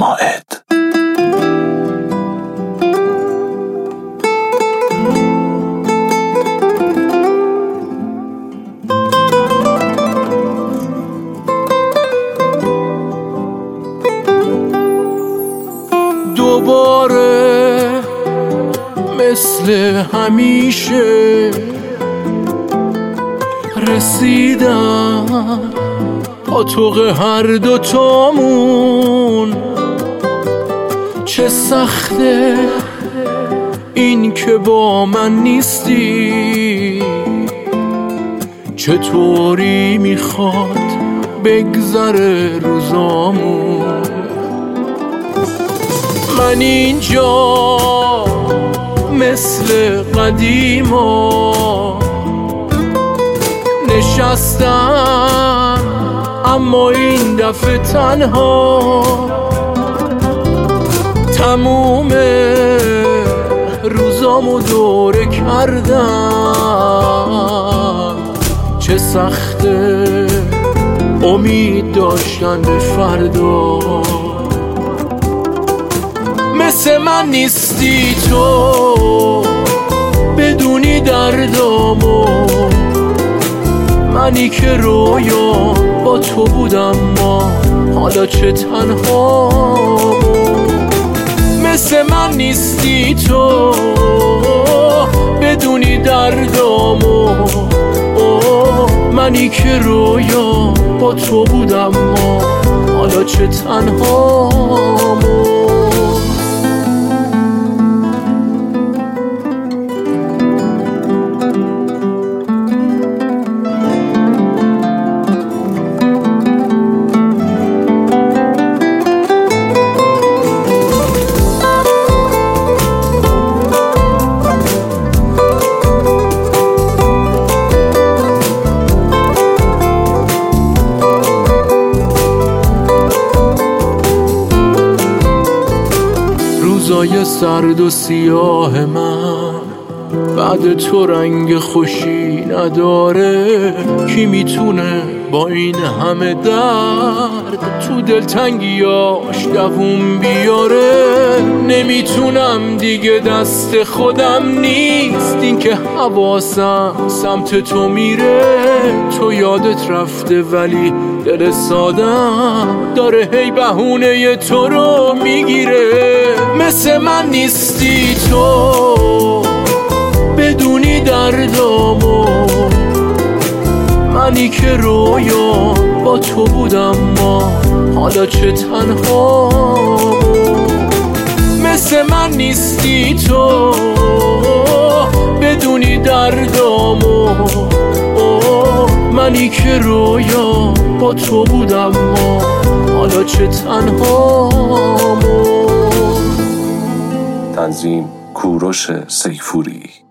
مائد. دوباره مثل همیشه رسیدم پاتوق هر دوتامون. چه سخته این که با من نیستی، چطوری میخواد بگذره روزامون. من اینجا مثل قدیما نشستم، اما این دفعه تنها. تموم روزامو دوره کردم. چه سخته امید داشتن به فردا. مثل من نیستی تو، بدونی دردامو. منی که رویا با تو بودم، ما حالا چه تنها. مثل من نیستی تو، بدونی دردامو. منی که رویا با تو بودم، ما حالا چه تنها. روزای سرد و سیاه من بعد تو رنگ خوشی نداره. کی میتونه با این همه درد تو دلتنگیاش دووم بیاره؟ نمیتونم دیگه، دست خودم نیست این که حواسم سمت تو میره. تو یادت رفته ولی دل سادم داره هی بهونه تو رو میگیره. مثل من نیستی تو، بدونی دردامو. منی که رویا با تو بودم، ما حالا چه تنها. مثل من نیستی تو، بدونی دردامو. منی که رویا با تو بودم، ما حالا چه تنها. تنظیم کوروش سیفوری.